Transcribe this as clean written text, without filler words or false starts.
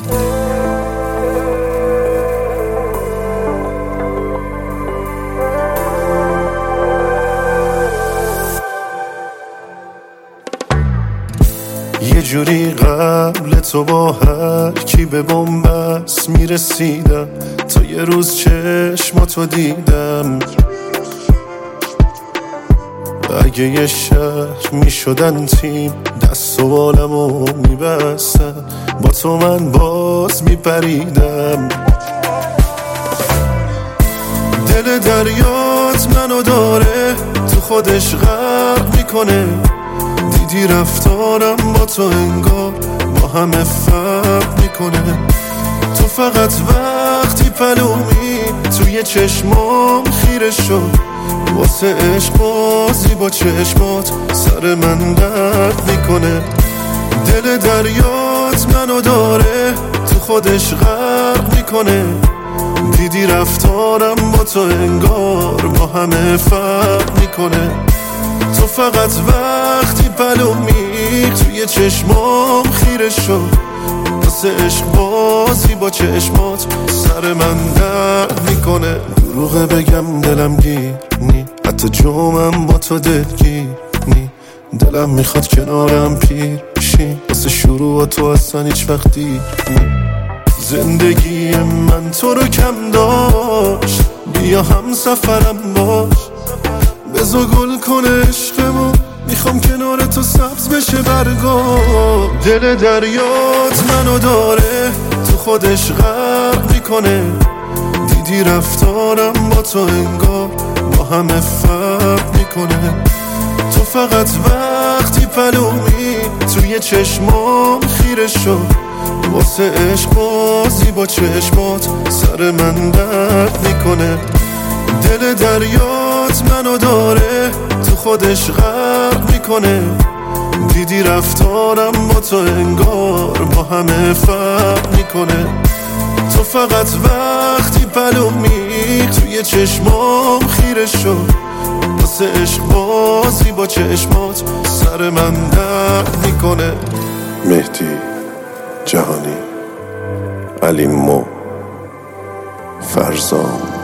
یه جوری قبل تو با هر کی به بنبست میرسیدم، تا یه روز چشماتو دیدم. اگه یه شهر میشدن تیم، دست و بالمو میبستن، با تو من باز میپریدم. دل دریات منو داره تو خودش غرق میکنه، دیدی رفتارم با تو انگار با همه فرق میکنه. تو فقط وقتی پلومی توی چشمام خیره شد، واسه عشق بازی با چشمات سر من درد میکنه. دل دریات منو داره تو خودش غرق میکنه، دیدی رفتارم با تو انگار با همه فرق میکنه. تو فقط وقتی پلومی توی چشمام خیره شد، واسه عشق بازی با چشمات سر من درد میکنه. دروغه بگم دلم گیر نی، حتی جومم با تو دلگیر نی. دلم میخواد کنارم پیر شی، واسه شروع تو اصلا هیچ وقت دیر نی. زندگی من تو رو کم داشت، بیا هم سفرم باش، بزا گل کن عشقمون، میخوام کنار تو سبز بشه برگا. دل دریات منو داره تو خودش غرق میکنه، دیدی رفتارم با تو انگار با همه فرق میکنه. تو فقط وقتی پلومی توی چشمام خیره شد، واسه عشق بازی با چشمات سر من درد میکنه. دل دریات منو داره تو خودش غرق میکنه، دیدی رفتارم با تو انگار با همه فرق میکنه. تو فقط وقتی پلومی توی چشمام خیره شد، واسه عشق بازی با چشمات سر من درد میکنه. مهدی جهانی، علی مو، فرزام